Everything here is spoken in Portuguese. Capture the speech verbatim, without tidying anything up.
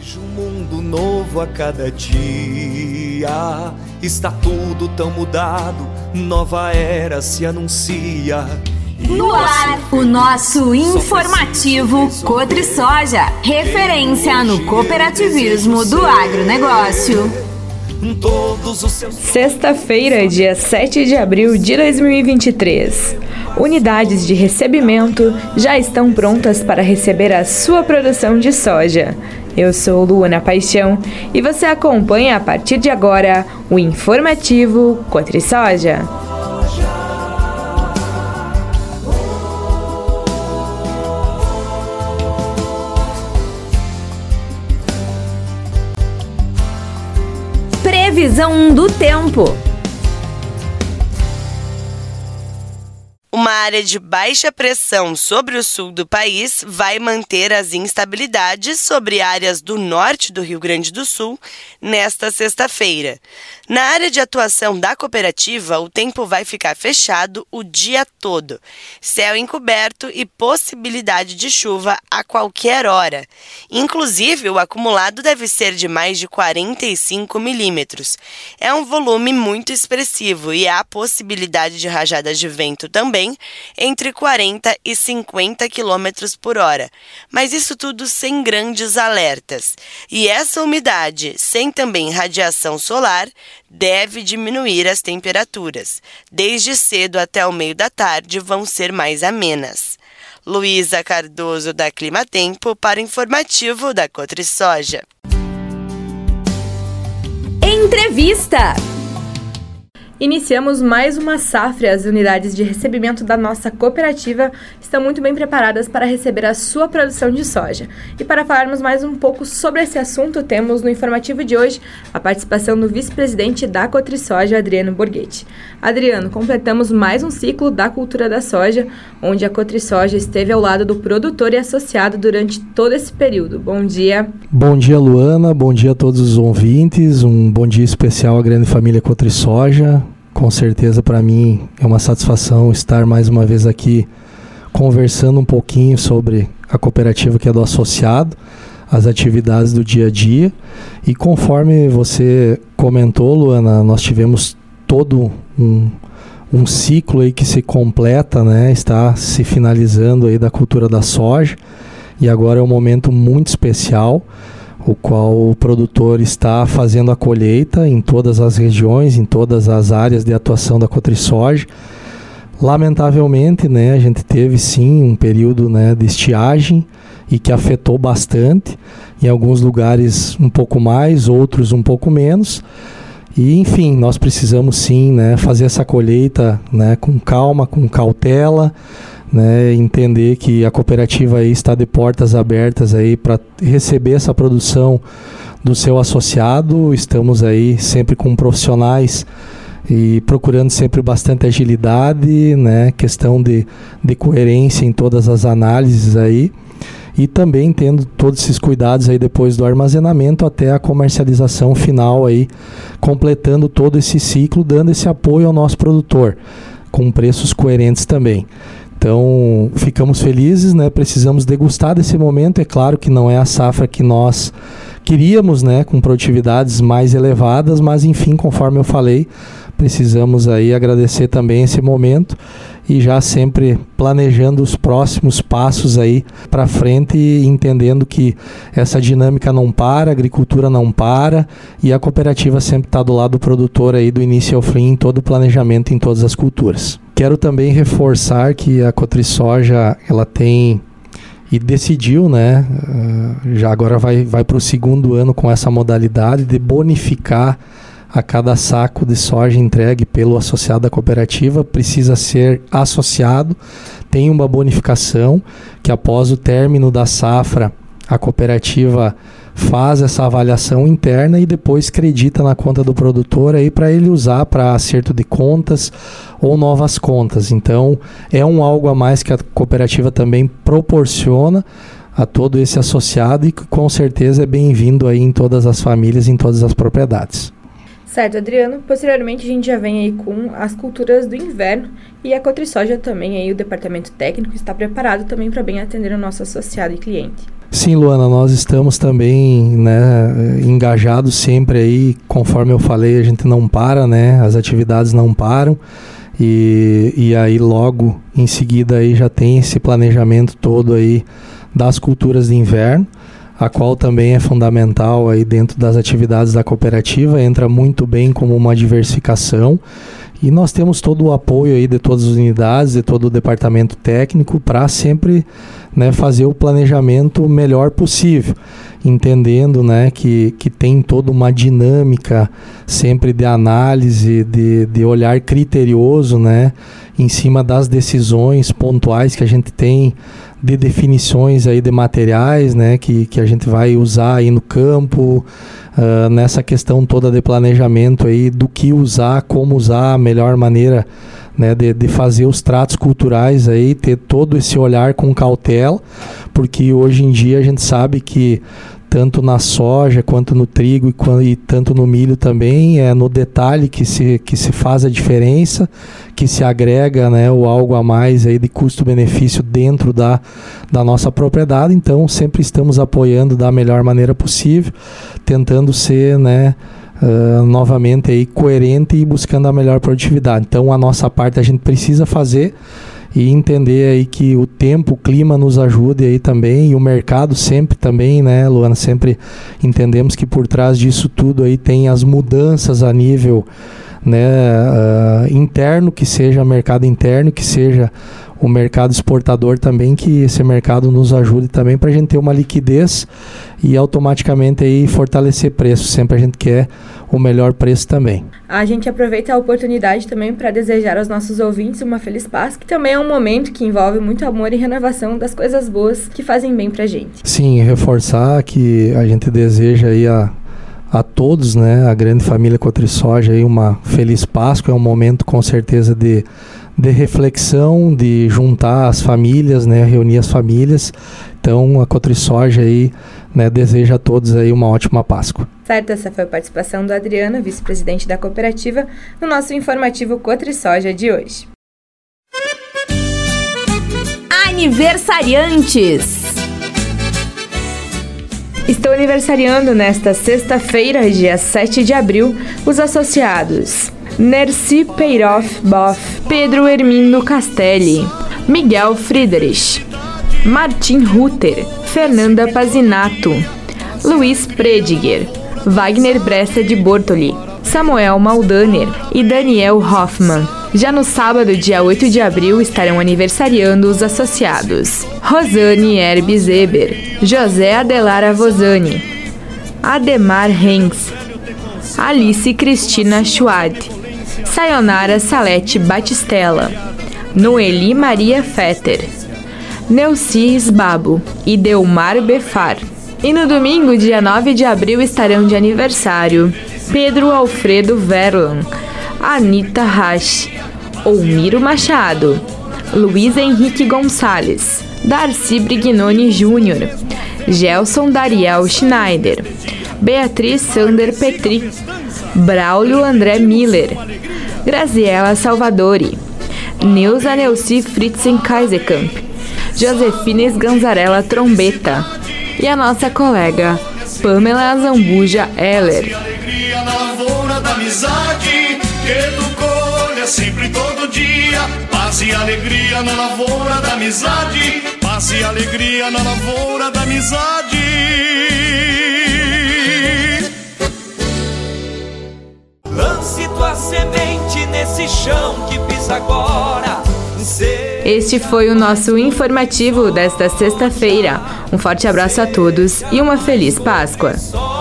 Vejo um mundo novo a cada dia, está tudo tão mudado, nova era se anuncia. No ar, o nosso informativo Cotrisoja, referência no cooperativismo do agronegócio. Sexta-feira, dia sete de abril de dois mil e vinte e três. Unidades de recebimento já estão prontas para receber a sua produção de soja. Eu sou Luana Paixão e você acompanha a partir de agora o informativo Cotrisoja. Previsão do tempo. Uma área de baixa pressão sobre o sul do país vai manter as instabilidades sobre áreas do norte do Rio Grande do Sul nesta sexta-feira. Na área de atuação da cooperativa, o tempo vai ficar fechado o dia todo, céu encoberto e possibilidade de chuva a qualquer hora. Inclusive, o acumulado deve ser de mais de quarenta e cinco milímetros. É um volume muito expressivo e há possibilidade de rajadas de vento também, entre quarenta e cinquenta quilômetros por hora, mas isso tudo sem grandes alertas. E essa umidade, sem também radiação solar, deve diminuir as temperaturas. Desde cedo até o meio da tarde vão ser mais amenas. Luísa Cardoso, da Climatempo, para o informativo da Cotrisoja. Entrevista. Iniciamos mais uma safra. As unidades de recebimento da nossa cooperativa estão muito bem preparadas para receber a sua produção de soja. E para falarmos mais um pouco sobre esse assunto, temos no informativo de hoje a participação do vice-presidente da Cotrisoja, Adriano Borghetti. Adriano, completamos mais um ciclo da cultura da soja, onde a Cotrisoja esteve ao lado do produtor e associado durante todo esse período. Bom dia. Bom dia, Luana. Bom dia a todos os ouvintes. Um bom dia especial à grande família Cotrisoja. Com certeza, para mim, é uma satisfação estar mais uma vez aqui conversando um pouquinho sobre a cooperativa que é do associado, as atividades do dia a dia. E conforme você comentou, Luana, nós tivemos todo um, um ciclo aí que se completa, né? Está se finalizando aí da cultura da soja. E agora é um momento muito especial, o qual o produtor está fazendo a colheita em todas as regiões, em todas as áreas de atuação da Cotrisoja. Lamentavelmente, né, a gente teve sim um período, né, de estiagem e que afetou bastante, em alguns lugares um pouco mais, outros um pouco menos. E, enfim, nós precisamos sim, né, fazer essa colheita, né, com calma, com cautela, né, entender que a cooperativa aí está de portas abertas aí para receber essa produção do seu associado. Estamos aí sempre com profissionais e procurando sempre bastante agilidade, né, questão de, de coerência em todas as análises aí, e também tendo todos esses cuidados aí depois do armazenamento até a comercialização final aí, completando todo esse ciclo, dando esse apoio ao nosso produtor, com preços coerentes também. Então, ficamos felizes, né? Precisamos degustar desse momento. É claro que não é a safra que nós queríamos, né? Com produtividades mais elevadas, mas enfim, conforme eu falei, precisamos aí agradecer também esse momento e já sempre planejando os próximos passos aí para frente e entendendo que essa dinâmica não para, a agricultura não para e a cooperativa sempre está do lado do produtor aí do início ao fim em todo o planejamento em todas as culturas. Quero também reforçar que a Cotrisoja, ela tem e decidiu, né, já agora vai, vai para o segundo ano com essa modalidade de bonificar a cada saco de soja entregue pelo associado da cooperativa, precisa ser associado, tem uma bonificação que após o término da safra, a cooperativa faz essa avaliação interna e depois credita na conta do produtor aí para ele usar para acerto de contas ou novas contas. Então, é um algo a mais que a cooperativa também proporciona a todo esse associado e que com certeza é bem-vindo aí em todas as famílias, em todas as propriedades. Certo, Adriano. Posteriormente a gente já vem aí com as culturas do inverno e a Cotrisoja também, aí o departamento técnico está preparado também para bem atender o nosso associado e cliente. Sim, Luana, nós estamos também, né, engajados sempre aí, conforme eu falei, a gente não para, né, as atividades não param e, e aí logo em seguida aí já tem esse planejamento todo aí das culturas de inverno, a qual também é fundamental aí dentro das atividades da cooperativa, entra muito bem como uma diversificação. E nós temos todo o apoio aí de todas as unidades, de todo o departamento técnico para sempre, né, fazer o planejamento melhor possível, entendendo, né, que, que tem toda uma dinâmica sempre de análise, de, de olhar criterioso, né, em cima das decisões pontuais que a gente tem, de definições aí de materiais, né, que, que a gente vai usar aí no campo, uh, nessa questão toda de planejamento aí do que usar, como usar, a melhor maneira, né, de, de fazer os tratos culturais aí, ter todo esse olhar com cautela, porque hoje em dia a gente sabe que tanto na soja quanto no trigo e, e tanto no milho também é no detalhe que se, que se faz a diferença, que se agrega, né, o algo a mais aí de custo-benefício dentro da, da nossa propriedade. Então sempre estamos apoiando da melhor maneira possível, tentando ser, né, uh, novamente aí coerente e buscando a melhor produtividade. Então a nossa parte a gente precisa fazer e entender aí que o tempo, o clima nos ajude aí também, e o mercado sempre também, né, Luana, sempre entendemos que por trás disso tudo aí tem as mudanças a nível, né, uh, interno, que seja mercado interno, que seja o mercado exportador também, que esse mercado nos ajude também para a gente ter uma liquidez e automaticamente aí fortalecer preço. Sempre a gente quer o melhor preço também. A gente aproveita a oportunidade também para desejar aos nossos ouvintes uma feliz Páscoa, que também é um momento que envolve muito amor e renovação das coisas boas que fazem bem para a gente. Sim, reforçar que a gente deseja aí a a todos, né, a grande família Cotrisoja aí uma feliz Páscoa. É um momento com certeza de, de reflexão, de juntar as famílias, né, reunir as famílias. Então a Cotrisoja aí, né, deseja a todos aí uma ótima Páscoa. Certo, essa foi a participação do Adriano, vice-presidente da cooperativa, no nosso informativo Cotrisoja de hoje. Aniversariantes. Estão aniversariando nesta sexta-feira, dia sete de abril, os associados Nerci Peiroff Boff, Pedro Hermindo Castelli, Miguel Friedrich, Martin Rutter, Fernanda Pazinato, Luiz Prediger, Wagner Bressa de Bortoli, Samuel Maldaner e Daniel Hoffmann. Já no sábado, dia oito de abril, estarão aniversariando os associados Rosane Herbes Eber, José Adelara Vozani, Ademar Hengs, Alice Cristina Schwad, Sayonara Salete Batistella, Noeli Maria Fetter, Neuci Sbabo e Delmar Befar. E no domingo, dia nove de abril, estarão de aniversário Pedro Alfredo Verlan, Anita Rasch, Olmiro Machado, Luiz Henrique Gonçalves, Darcy Brignoni Júnior, Gelson Dariel Schneider, Beatriz Sander Petri, Braulio André Miller, Graziela Salvadori, Neuza Neuci Fritzen Kaiserkamp, Josefines Ganzarella Trombeta e a nossa colega Pamela Zambuja Heller. Sempre todo dia, paz e alegria na lavoura da amizade, paz e alegria na lavoura da amizade. Lance tua semente nesse chão que pisa agora. Este foi o nosso informativo desta sexta-feira. Um forte abraço a todos e uma feliz Páscoa.